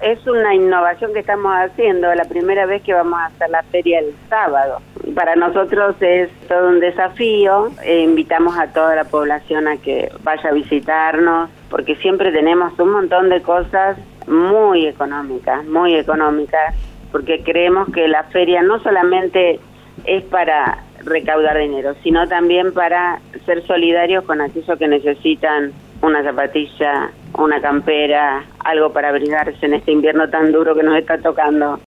es una innovación que estamos haciendo, la primera vez que vamos a hacer la feria el sábado. Para nosotros es todo un desafío, invitamos a toda la población a que vaya a visitarnos, porque siempre tenemos un montón de cosas muy económicas, porque creemos que la feria no solamente es para recaudar dinero, sino también para ser solidarios con aquellos que necesitan una zapatilla, una campera, algo para abrigarse en este invierno tan duro que nos está tocando.